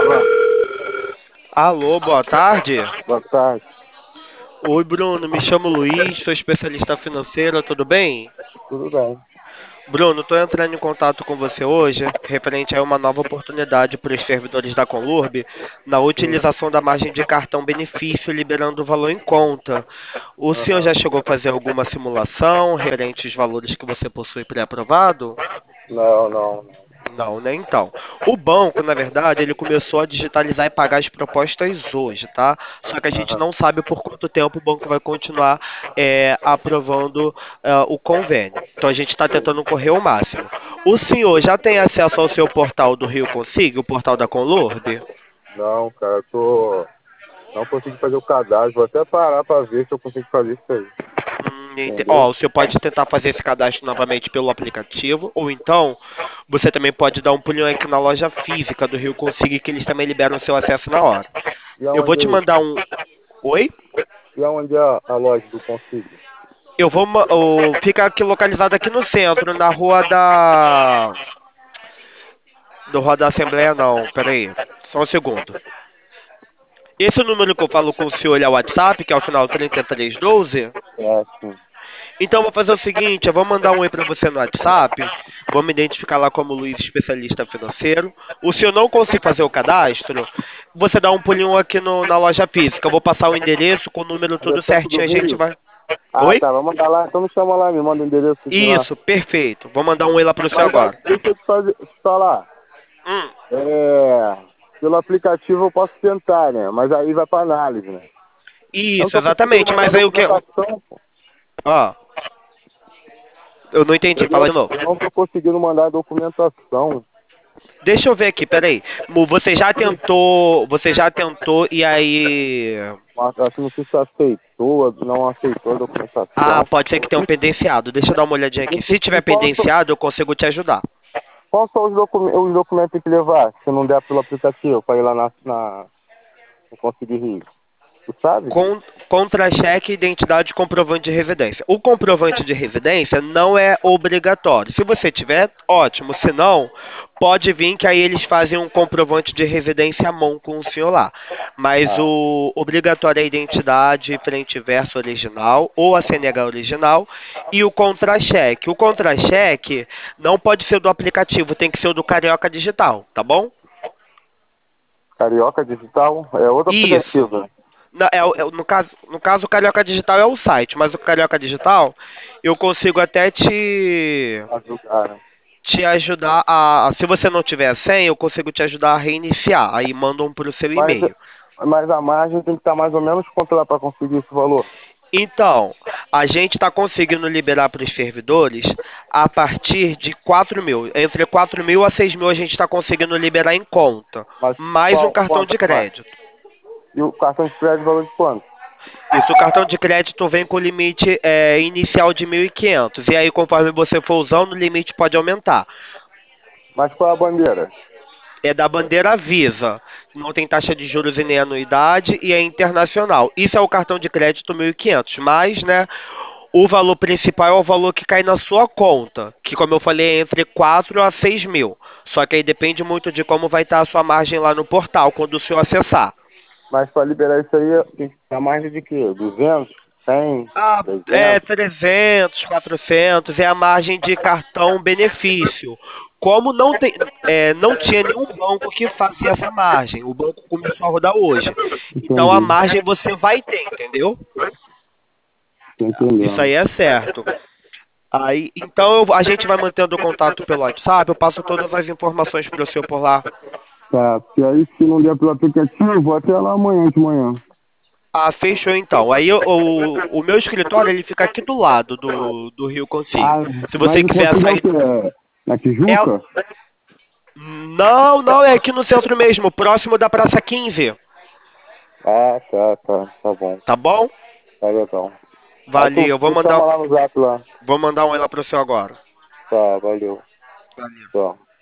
Alô, boa tarde. Boa tarde, Oi, Bruno, me chamo Luiz, sou especialista financeiro, tudo bem? tudo bem? Bruno, estou entrando em contato com você hoje, referente a uma nova oportunidade para os servidores da Conlurb, na Sim. utilização da margem de cartão benefício, liberando o valor em conta. O senhor Aham. já chegou a fazer alguma simulação referente aos valores que você possui pré-aprovado? Não, não. Não, né? Então, o banco, na verdade, ele começou a digitalizar e pagar as propostas hoje, tá? Só que a gente Aham. não sabe por quanto tempo o banco vai continuar aprovando o convênio. Então, a gente está tentando correr o máximo. O senhor já tem acesso ao seu portal do Rio Consigo, o portal da Conlurb? Não, cara, não consegui fazer o cadastro. Vou até parar pra ver se eu consigo fazer isso aí. Entendeu? Ó, você pode tentar fazer esse cadastro novamente pelo aplicativo, ou então você também pode dar um pulinho aqui na loja física do Rio Consigo, que eles também liberam o seu acesso na hora. E Eu vou aonde te é mandar isso? um. Oi? E aonde é a loja do Consigo? Eu vou. Fica aqui localizado aqui no centro, na rua da. Do Rua da Assembleia, não. Pera aí. Só um segundo. Esse número que eu falo com o senhor é o WhatsApp, que é o final 3312. É, sim. Então eu vou fazer o seguinte, eu vou mandar um oi para você no WhatsApp, vou me identificar lá como Luiz, especialista financeiro. O senhor não conseguir fazer o cadastro, você dá um pulinho aqui na loja física. Eu vou passar o endereço com o número Mas é tudo perto do certinho, a gente Rio? vai. Ah, Oi? tá. Vamos mandar lá. Então me chama lá, me manda o endereço de lá. Isso, perfeito. Vou mandar um oi lá pro senhor Mas agora. deixa eu te falar. Hum, Pelo aplicativo eu posso tentar, né? Mas aí vai pra análise, né? Eu não isso, tô conseguindo exatamente. mandar Mas aí o que. documentação, pô. Ó, eu não entendi. Fala Entendeu? de novo. Eu não tô conseguindo mandar documentação. Deixa eu ver aqui, peraí. Você já tentou. Você já tentou e aí. Assim, não sei se aceitou, não aceitou a Ah, documentação. pode ser que tenha um pendenciado. Deixa eu dar uma olhadinha aqui. Se tiver E pendenciado, eu consigo te ajudar. qual são os documentos que tem que levar, se não der pelo aplicativo, para ir lá no Conseguir Rio? Tu sabe? Con- Contra-cheque, identidade e comprovante de residência. O comprovante de residência não é obrigatório. Se você tiver, ótimo. Se não, pode vir que aí eles fazem um comprovante de residência à mão com o senhor lá. Mas Ah, o obrigatório é a identidade frente e verso original ou a CNH original e o contra-cheque. O contra-cheque não pode ser do aplicativo, tem que ser o do Carioca Digital, tá bom? Carioca Digital é outro Isso. aplicativo, né? No caso, o Carioca Digital é o site, mas o Carioca Digital eu consigo até Ajudar, né? te ajudar se você não tiver senha, eu consigo te ajudar a reiniciar. Aí mandam para o seu Mas, e-mail. mas a margem tem que estar mais ou menos quanto lá para conseguir esse valor. Então, a gente está conseguindo liberar para os servidores a partir de 4.000. Entre 4.000 a 6.000 a gente está conseguindo liberar em conta. Mas Mais um cartão quanto de que vai? crédito. E o cartão de crédito, valor de quanto? Isso, o cartão de crédito vem com limite inicial de 1.500. E aí, conforme você for usando, o limite pode aumentar. Mas qual é a bandeira? É da bandeira Visa. Não tem taxa de juros e nem anuidade e é internacional. Isso é o cartão de crédito 1.500. Mas, né, o valor principal é o valor que cai na sua conta. Que, como eu falei, é entre 4 a 6 mil. Só que aí depende muito de como vai estar a sua margem lá no portal, quando o senhor acessar. Mas para liberar isso aí, tem que ter a margem de quê? 200, 100, Ah, 300? 300, 400 é a margem de cartão benefício. Como não tinha nenhum banco que fazia essa margem, o banco começou a rodar hoje. Então a Entendi. margem você vai ter, entendeu? Tô Isso entendendo. aí é certo. Aí, então a gente vai mantendo o contato pelo WhatsApp, eu passo todas as informações para o senhor por lá. Tá, porque aí se não der pelo aplicativo, vou até lá amanhã de manhã. Ah, fechou então. Aí o meu escritório ele fica aqui do lado do Rio Consigo. Ah, Se mas você o quiser consigo é o sair. quê? Na É, Tijuca? não, não, é aqui no centro mesmo, próximo da Praça 15. Ah, tá bom. Tá bom? Tá legal. Aí tu Valeu, me chama lá no zap lá. vou mandar um oi lá pro seu agora. Tá, valeu. Valeu. Tchau.